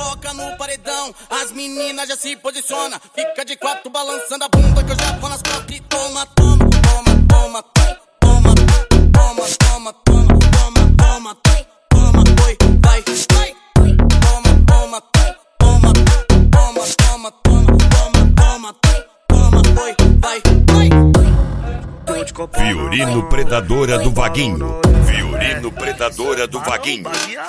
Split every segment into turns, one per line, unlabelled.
toca no paredão, as meninas já se posiciona. Fica de quatro balançando a bunda que eu já vou nas costas e toma, toma, toma, toma, toma, toma, toma, toma, toma, toma, toma, oi, vai, vai, toma, toma, toma, toma, toma, toma, toma, toma, oi, vai, vai.
Fiorino Predadora do Vaguinho. Fiorino Predadora do Vaguinho.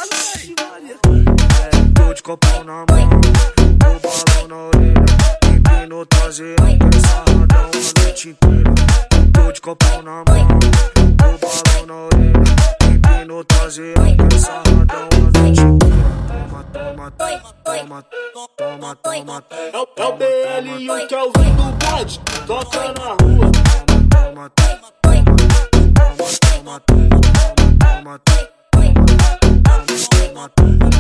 Tô de copão na mão, o balão na orelha, empino traseiro, sarradão a noite inteira. Tô de copão na mão, o balão na orelha, empino traseiro, sarradão a noite inteira. Toma, toma, toma, toma, toma.
É o BL1 que é o vim do bode, toca na rua.
Toma, toma, toma, toma, toma, toma, toma, toma, toma.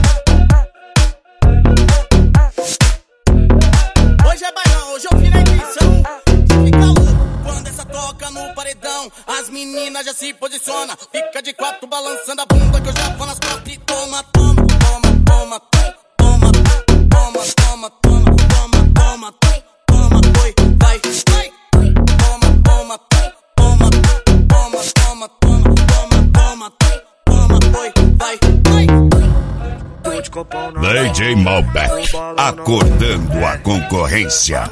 Hoje é bailão, hoje eu vi na edição. Fica louco quando essa toca no paredão, as meninas já se posiciona. Fica de quatro balançando a bunda que eu já vou nas costas e toma, toma, toma, toma, toma, toma, toma, toma, toma, toma, toma, oi, vai, vai, toma, toma, toma, toma, toma, toma, toma, toma, toma, oi, vai, vai.
DJ Malbec, acordando a concorrência.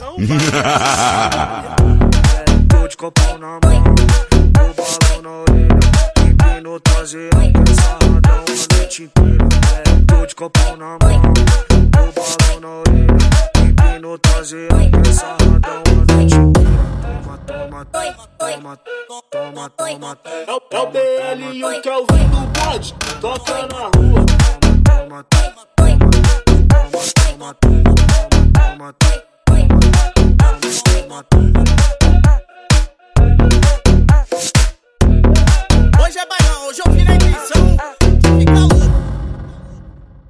Tô de copão na mão, o balão na orelha, empino traseiro, sarradão a noite inteira. Tô de copão na mão, o balão na orelha, empino traseiro, sarradão a noite inteira. Toma, toma, toma, toma, toma.
É o BL1 que é o vim do bode, toca na rua.
Toma, toma, toma, toma, toma, toma, toma, toma, toma, toma, toma.